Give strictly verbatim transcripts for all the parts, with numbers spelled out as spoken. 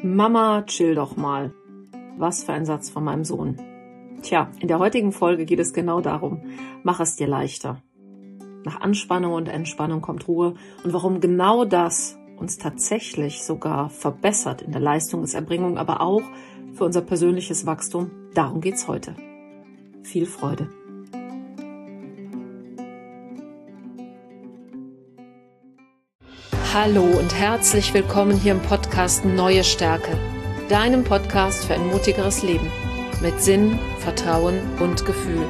Mama, chill doch mal. Was für ein Satz von meinem Sohn. Tja, in der heutigen Folge geht es genau darum, mach es dir leichter. Nach Anspannung und Entspannung kommt Ruhe und warum genau das uns tatsächlich sogar verbessert in der Leistungserbringung, aber auch für unser persönliches Wachstum, darum geht's heute. Viel Freude. Hallo und herzlich willkommen hier im Podcast Neue Stärke, deinem Podcast für ein mutigeres Leben mit Sinn, Vertrauen und Gefühl.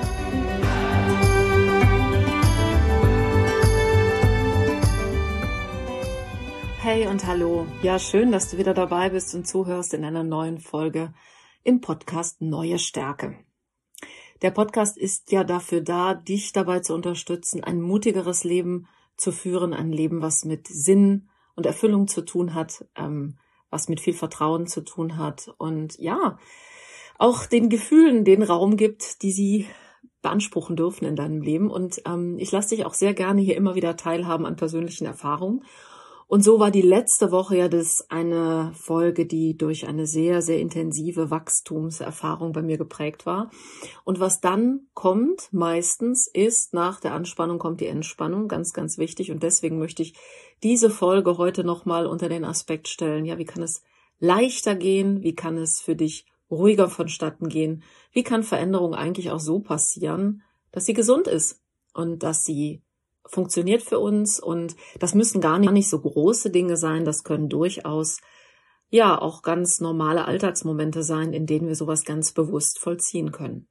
Hey und hallo, ja schön, dass du wieder dabei bist und zuhörst in einer neuen Folge im Podcast Neue Stärke. Der Podcast ist ja dafür da, dich dabei zu unterstützen, ein mutigeres Leben zu führen, ein Leben, was mit Sinn und Erfüllung zu tun hat, ähm, was mit viel Vertrauen zu tun hat und ja, auch den Gefühlen den Raum gibt, die sie beanspruchen dürfen in deinem Leben. Und ähm, ich lasse dich auch sehr gerne hier immer wieder teilhaben an persönlichen Erfahrungen. Und so war die letzte Woche ja das eine Folge, die durch eine sehr, sehr intensive Wachstumserfahrung bei mir geprägt war. Und was dann kommt, meistens, ist nach der Anspannung kommt die Entspannung, ganz, ganz wichtig. Und deswegen möchte ich diese Folge heute nochmal unter den Aspekt stellen. Ja, wie kann es leichter gehen? Wie kann es für dich ruhiger vonstatten gehen? Wie kann Veränderung eigentlich auch so passieren, dass sie gesund ist und dass sie funktioniert für uns, und das müssen gar nicht, gar nicht so große Dinge sein, das können durchaus ja auch ganz normale Alltagsmomente sein, in denen wir sowas ganz bewusst vollziehen können.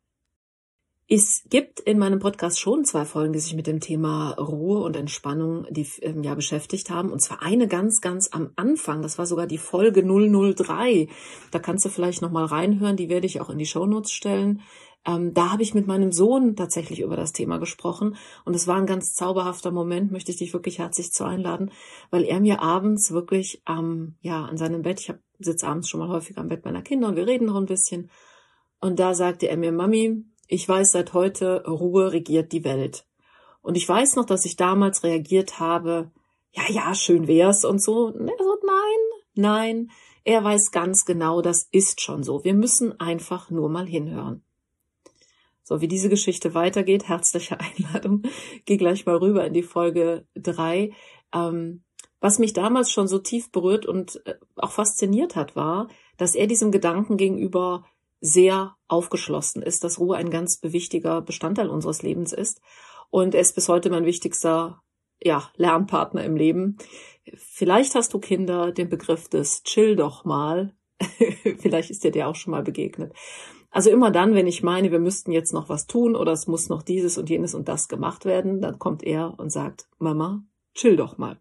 Es gibt in meinem Podcast schon zwei Folgen, die sich mit dem Thema Ruhe und Entspannung die, ähm, ja, beschäftigt haben, und zwar eine ganz, ganz am Anfang, das war sogar die Folge null null drei, da kannst du vielleicht nochmal reinhören, die werde ich auch in die Shownotes stellen. Ähm, da habe ich mit meinem Sohn tatsächlich über das Thema gesprochen und es war ein ganz zauberhafter Moment, möchte ich dich wirklich herzlich zu einladen, weil er mir abends wirklich ähm, ja an seinem Bett, ich hab, sitze abends schon mal häufig am Bett meiner Kinder und wir reden noch ein bisschen, und da sagte er mir: Mami, ich weiß seit heute, Ruhe regiert die Welt. Und ich weiß noch, dass ich damals reagiert habe, ja, ja, schön wär's und so. Und er so, nein, nein, er weiß ganz genau, das ist schon so. Wir müssen einfach nur mal hinhören. So, wie diese Geschichte weitergeht, herzliche Einladung, geh gleich mal rüber in die Folge drei. Ähm, was mich damals schon so tief berührt und äh, auch fasziniert hat, war, dass er diesem Gedanken gegenüber sehr aufgeschlossen ist, dass Ruhe ein ganz wichtiger Bestandteil unseres Lebens ist. Und er ist bis heute mein wichtigster ja, Lernpartner im Leben. Vielleicht hast du Kinder, den Begriff des Chill doch mal. Vielleicht ist dir der auch schon mal begegnet. Also immer dann, wenn ich meine, wir müssten jetzt noch was tun oder es muss noch dieses und jenes und das gemacht werden, dann kommt er und sagt: Mama, chill doch mal.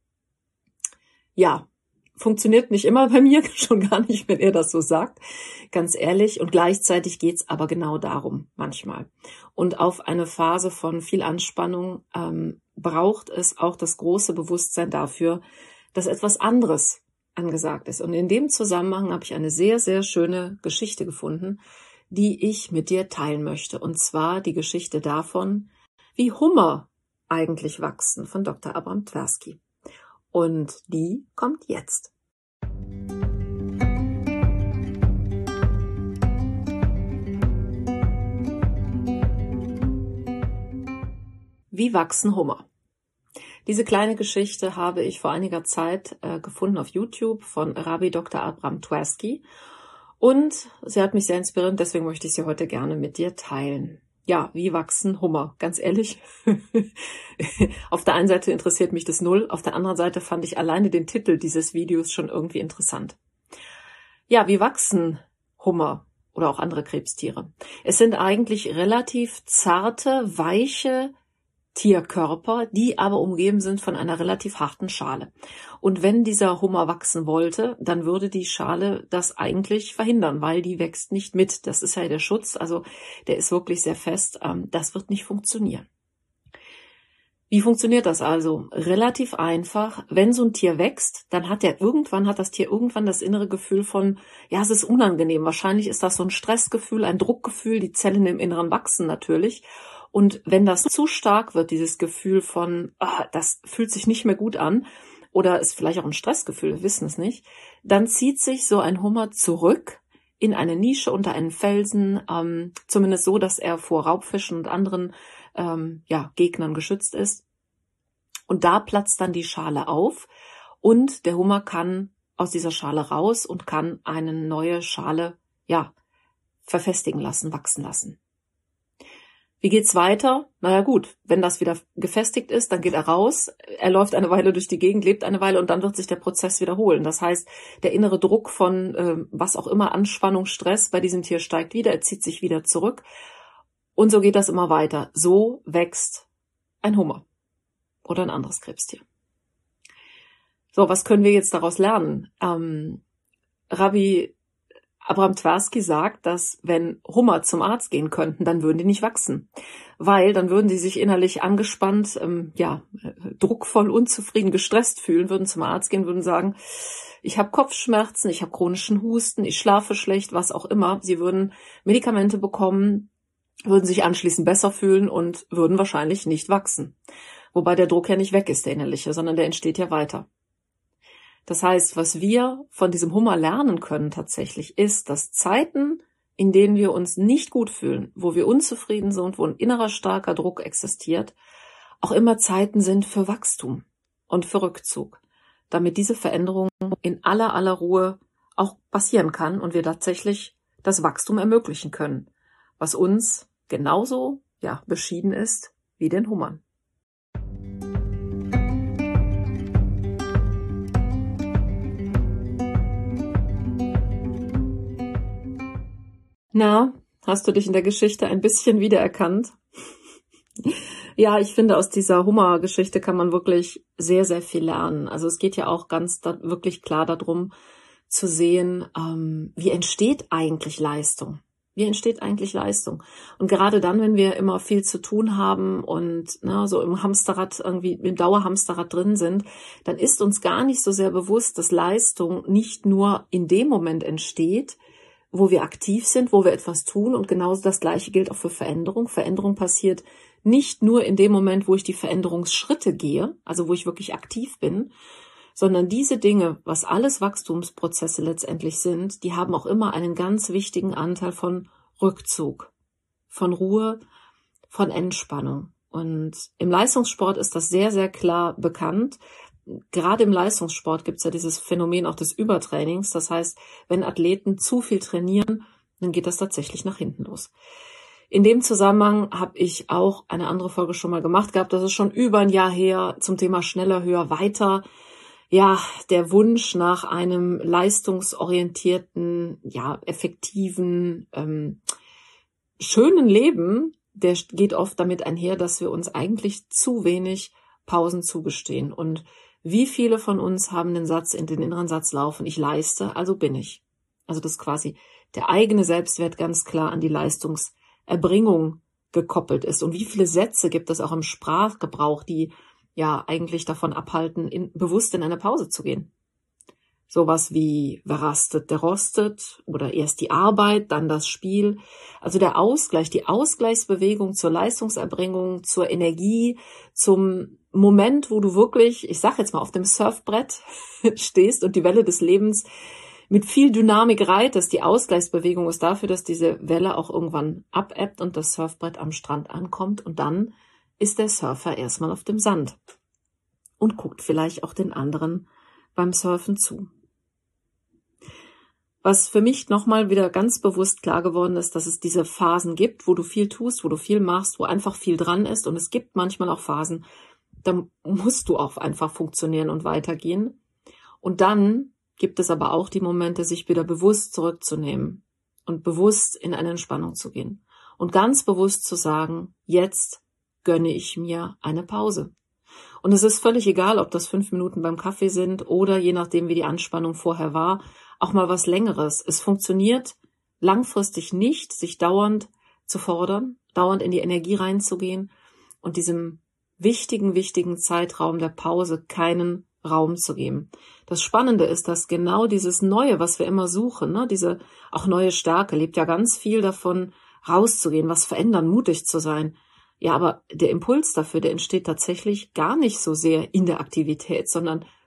Ja, funktioniert nicht immer bei mir, schon gar nicht, wenn er das so sagt, ganz ehrlich. Und gleichzeitig geht's aber genau darum, manchmal. Und auf eine Phase von viel Anspannung ähm, braucht es auch das große Bewusstsein dafür, dass etwas anderes angesagt ist. Und in dem Zusammenhang habe ich eine sehr, sehr schöne Geschichte gefunden, die ich mit dir teilen möchte. Und zwar die Geschichte davon, wie Hummer eigentlich wachsen, von Doktor Abram Tversky. Und die kommt jetzt. Wie wachsen Hummer? Diese kleine Geschichte habe ich vor einiger Zeit äh, gefunden auf YouTube von Rabbi Doktor Abram Tversky und sie hat mich sehr inspiriert, deswegen möchte ich sie heute gerne mit dir teilen. Ja, wie wachsen Hummer? Ganz ehrlich, auf der einen Seite interessiert mich das null, auf der anderen Seite fand ich alleine den Titel dieses Videos schon irgendwie interessant. Ja, wie wachsen Hummer oder auch andere Krebstiere? Es sind eigentlich relativ zarte, weiche Tierkörper, die aber umgeben sind von einer relativ harten Schale. Und wenn dieser Hummer wachsen wollte, dann würde die Schale das eigentlich verhindern, weil die wächst nicht mit. Das ist ja der Schutz, also der ist wirklich sehr fest. Das wird nicht funktionieren. Wie funktioniert das also? Relativ einfach. Wenn so ein Tier wächst, dann hat der irgendwann, hat das Tier irgendwann das innere Gefühl von, ja, es ist unangenehm. Wahrscheinlich ist das so ein Stressgefühl, ein Druckgefühl. Die Zellen im Inneren wachsen natürlich. Und wenn das zu stark wird, dieses Gefühl von, ah, das fühlt sich nicht mehr gut an, oder ist vielleicht auch ein Stressgefühl, wir wissen es nicht, dann zieht sich so ein Hummer zurück in eine Nische unter einen Felsen, ähm, zumindest so, dass er vor Raubfischen und anderen ähm, ja, Gegnern geschützt ist. Und da platzt dann die Schale auf und der Hummer kann aus dieser Schale raus und kann eine neue Schale ja verfestigen lassen, wachsen lassen. Wie geht's weiter? Naja gut, wenn das wieder gefestigt ist, dann geht er raus, er läuft eine Weile durch die Gegend, lebt eine Weile und dann wird sich der Prozess wiederholen. Das heißt, der innere Druck von äh, was auch immer, Anspannung, Stress bei diesem Tier steigt wieder, er zieht sich wieder zurück und so geht das immer weiter. So wächst ein Hummer oder ein anderes Krebstier. So, was können wir jetzt daraus lernen? Ähm, Rabbi Abraham Twersky sagt, dass wenn Hummer zum Arzt gehen könnten, dann würden die nicht wachsen, weil dann würden sie sich innerlich angespannt, ähm, ja, druckvoll, unzufrieden, gestresst fühlen, würden zum Arzt gehen, würden sagen, ich habe Kopfschmerzen, ich habe chronischen Husten, ich schlafe schlecht, was auch immer. Sie würden Medikamente bekommen, würden sich anschließend besser fühlen und würden wahrscheinlich nicht wachsen. Wobei der Druck ja nicht weg ist, der innerliche, sondern der entsteht ja weiter. Das heißt, was wir von diesem Hummer lernen können tatsächlich, ist, dass Zeiten, in denen wir uns nicht gut fühlen, wo wir unzufrieden sind, wo ein innerer starker Druck existiert, auch immer Zeiten sind für Wachstum und für Rückzug, damit diese Veränderung in aller aller Ruhe auch passieren kann und wir tatsächlich das Wachstum ermöglichen können, was uns genauso ja beschieden ist wie den Hummern. Na, hast du dich in der Geschichte ein bisschen wiedererkannt? Ja, ich finde, aus dieser Hummer-Geschichte kann man wirklich sehr, sehr viel lernen. Also es geht ja auch ganz da, wirklich klar darum zu sehen, ähm, wie entsteht eigentlich Leistung? Wie entsteht eigentlich Leistung? Und gerade dann, wenn wir immer viel zu tun haben und na, so im Hamsterrad, irgendwie im Dauerhamsterrad drin sind, dann ist uns gar nicht so sehr bewusst, dass Leistung nicht nur in dem Moment entsteht, wo wir aktiv sind, wo wir etwas tun, und genauso das Gleiche gilt auch für Veränderung. Veränderung passiert nicht nur in dem Moment, wo ich die Veränderungsschritte gehe, also wo ich wirklich aktiv bin, sondern diese Dinge, was alles Wachstumsprozesse letztendlich sind, die haben auch immer einen ganz wichtigen Anteil von Rückzug, von Ruhe, von Entspannung. Und im Leistungssport ist das sehr, sehr klar bekannt. Gerade im Leistungssport gibt es ja dieses Phänomen auch des Übertrainings. Das heißt, wenn Athleten zu viel trainieren, dann geht das tatsächlich nach hinten los. In dem Zusammenhang habe ich auch eine andere Folge schon mal gemacht gehabt. Das ist schon über ein Jahr her zum Thema schneller, höher, weiter. Ja, der Wunsch nach einem leistungsorientierten, ja, effektiven, ähm, schönen Leben, der geht oft damit einher, dass wir uns eigentlich zu wenig Pausen zugestehen. Und wie viele von uns haben den Satz in den inneren Satz laufen, ich leiste, also bin ich. Also das ist quasi der eigene Selbstwert ganz klar an die Leistungserbringung gekoppelt ist. Und wie viele Sätze gibt es auch im Sprachgebrauch, die ja eigentlich davon abhalten, in, bewusst in eine Pause zu gehen. Sowas wie, wer rastet, der rostet, oder erst die Arbeit, dann das Spiel. Also der Ausgleich, die Ausgleichsbewegung zur Leistungserbringung, zur Energie, zum Moment, wo du wirklich, ich sag jetzt mal, auf dem Surfbrett stehst und die Welle des Lebens mit viel Dynamik reitest. Die Ausgleichsbewegung ist dafür, dass diese Welle auch irgendwann abebbt und das Surfbrett am Strand ankommt, und dann ist der Surfer erstmal auf dem Sand und guckt vielleicht auch den anderen beim Surfen zu. Was für mich nochmal wieder ganz bewusst klar geworden ist, dass es diese Phasen gibt, wo du viel tust, wo du viel machst, wo einfach viel dran ist, und es gibt manchmal auch Phasen, da musst du auch einfach funktionieren und weitergehen. Und dann gibt es aber auch die Momente, sich wieder bewusst zurückzunehmen und bewusst in eine Entspannung zu gehen und ganz bewusst zu sagen, jetzt gönne ich mir eine Pause. Und es ist völlig egal, ob das fünf Minuten beim Kaffee sind oder je nachdem, wie die Anspannung vorher war, auch mal was Längeres. Es funktioniert langfristig nicht, sich dauernd zu fordern, dauernd in die Energie reinzugehen und diesem wichtigen, wichtigen Zeitraum der Pause keinen Raum zu geben. Das Spannende ist, dass genau dieses Neue, was wir immer suchen, ne, diese auch neue Stärke, lebt ja ganz viel davon, rauszugehen, was verändern, mutig zu sein. Ja, aber der Impuls dafür, der entsteht tatsächlich gar nicht so sehr in der Aktivität, sondern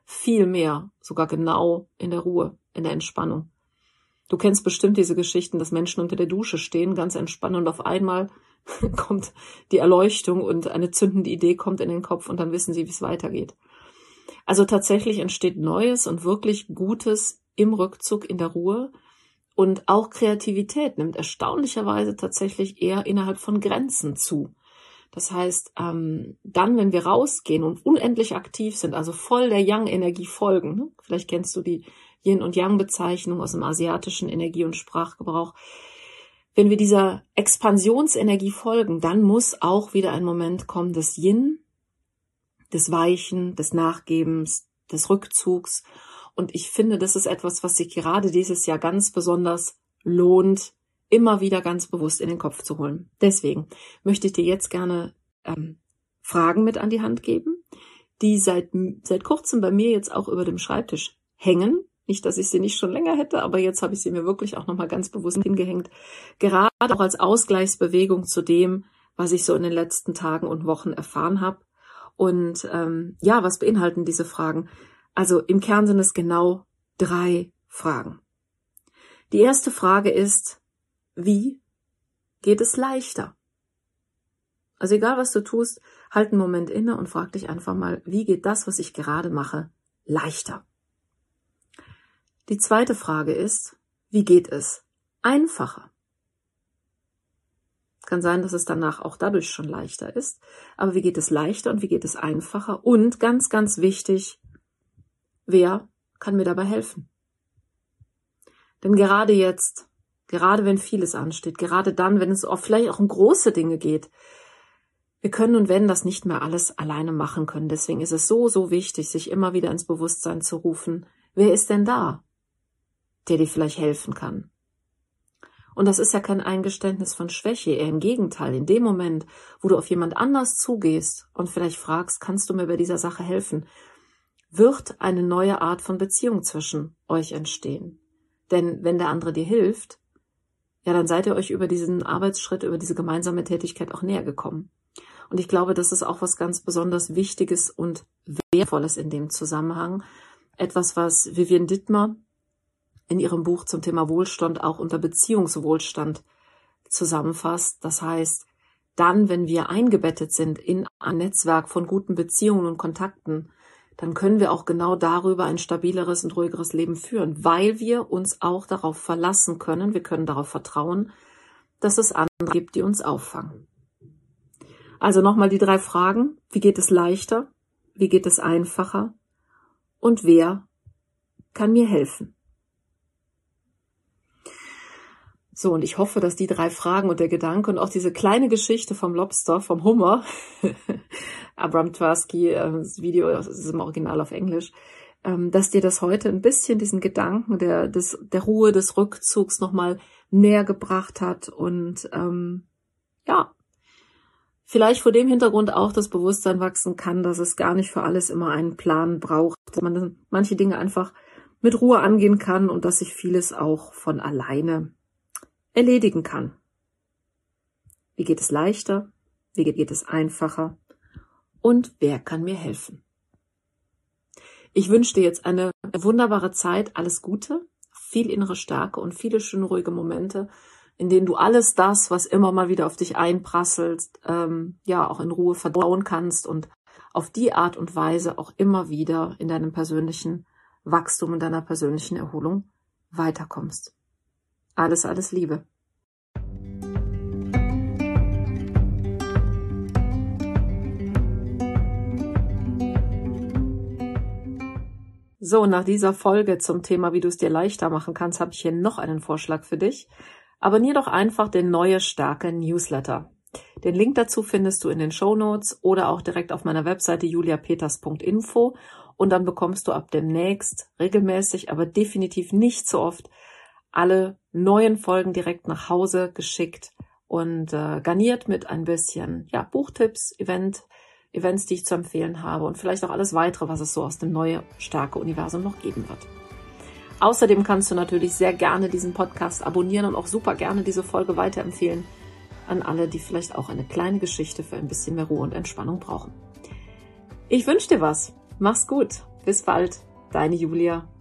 viel mehr, sogar genau in der Ruhe, in der Entspannung. Du kennst bestimmt diese Geschichten, dass Menschen unter der Dusche stehen, ganz entspannt und auf einmal kommt die Erleuchtung und eine zündende Idee kommt in den Kopf und dann wissen sie, wie es weitergeht. Also tatsächlich entsteht Neues und wirklich Gutes im Rückzug, in der Ruhe. Und auch Kreativität nimmt erstaunlicherweise tatsächlich eher innerhalb von Grenzen zu. Das heißt, ähm, dann, wenn wir rausgehen und unendlich aktiv sind, also voll der Yang-Energie folgen, ne? Vielleicht kennst du die Yin- und Yang-Bezeichnung aus dem asiatischen Energie- und Sprachgebrauch. Wenn wir dieser Expansionsenergie folgen, dann muss auch wieder ein Moment kommen des Yin, des Weichen, des Nachgebens, des Rückzugs. Und ich finde, das ist etwas, was sich gerade dieses Jahr ganz besonders lohnt, immer wieder ganz bewusst in den Kopf zu holen. Deswegen möchte ich dir jetzt gerne ähm, Fragen mit an die Hand geben, die seit, seit kurzem bei mir jetzt auch über dem Schreibtisch hängen. Nicht, dass ich sie nicht schon länger hätte, aber jetzt habe ich sie mir wirklich auch nochmal ganz bewusst hingehängt. Gerade auch als Ausgleichsbewegung zu dem, was ich so in den letzten Tagen und Wochen erfahren habe. Und ähm, ja, was beinhalten diese Fragen? Also im Kern sind es genau drei Fragen. Die erste Frage ist, wie geht es leichter? Also egal, was du tust, halt einen Moment inne und frag dich einfach mal, wie geht das, was ich gerade mache, leichter? Die zweite Frage ist, wie geht es einfacher? Kann sein, dass es danach auch dadurch schon leichter ist, aber wie geht es leichter und wie geht es einfacher? Und ganz, ganz wichtig, wer kann mir dabei helfen? Denn gerade jetzt, gerade wenn vieles ansteht, gerade dann, wenn es auch vielleicht auch um große Dinge geht, wir können und werden das nicht mehr alles alleine machen können. Deswegen ist es so, so wichtig, sich immer wieder ins Bewusstsein zu rufen, wer ist denn da, der dir vielleicht helfen kann? Und das ist ja kein Eingeständnis von Schwäche, eher im Gegenteil. In dem Moment, wo du auf jemand anders zugehst und vielleicht fragst, kannst du mir bei dieser Sache helfen, wird eine neue Art von Beziehung zwischen euch entstehen. Denn wenn der andere dir hilft, ja, dann seid ihr euch über diesen Arbeitsschritt, über diese gemeinsame Tätigkeit auch näher gekommen. Und ich glaube, das ist auch was ganz besonders Wichtiges und Wertvolles in dem Zusammenhang. Etwas, was Vivian Dittmer in ihrem Buch zum Thema Wohlstand auch unter Beziehungswohlstand zusammenfasst. Das heißt, dann, wenn wir eingebettet sind in ein Netzwerk von guten Beziehungen und Kontakten, dann können wir auch genau darüber ein stabileres und ruhigeres Leben führen, weil wir uns auch darauf verlassen können, wir können darauf vertrauen, dass es andere gibt, die uns auffangen. Also nochmal die drei Fragen. Wie geht es leichter? Wie geht es einfacher? Und wer kann mir helfen? So, und ich hoffe, dass die drei Fragen und der Gedanke und auch diese kleine Geschichte vom Lobster, vom Hummer, Abram Tversky, das Video, das ist im Original auf Englisch, dass dir das heute ein bisschen diesen Gedanken der, des, der Ruhe, des Rückzugs nochmal näher gebracht hat und ähm, ja, vielleicht vor dem Hintergrund auch das Bewusstsein wachsen kann, dass es gar nicht für alles immer einen Plan braucht, dass man manche Dinge einfach mit Ruhe angehen kann und dass sich vieles auch von alleine erledigen kann. Wie geht es leichter? Wie geht es einfacher? Und wer kann mir helfen? Ich wünsche dir jetzt eine wunderbare Zeit, alles Gute, viel innere Stärke und viele schöne, ruhige Momente, in denen du alles das, was immer mal wieder auf dich einprasselt, ähm, ja, auch in Ruhe verdauen kannst und auf die Art und Weise auch immer wieder in deinem persönlichen Wachstum, in deiner persönlichen Erholung weiterkommst. Alles, alles Liebe. So, nach dieser Folge zum Thema, wie du es dir leichter machen kannst, habe ich hier noch einen Vorschlag für dich. Abonnier doch einfach den Neue Stärke Newsletter. Den Link dazu findest du in den Shownotes oder auch direkt auf meiner Webseite julia peters punkt info und dann bekommst du ab demnächst regelmäßig, aber definitiv nicht so oft, alle neuen Folgen direkt nach Hause geschickt und äh, garniert mit ein bisschen ja, Buchtipps, Event, Events, die ich zu empfehlen habe und vielleicht auch alles weitere, was es so aus dem Neue Stärke Universum noch geben wird. Außerdem kannst du natürlich sehr gerne diesen Podcast abonnieren und auch super gerne diese Folge weiterempfehlen an alle, die vielleicht auch eine kleine Geschichte für ein bisschen mehr Ruhe und Entspannung brauchen. Ich wünsche dir was. Mach's gut. Bis bald, deine Julia.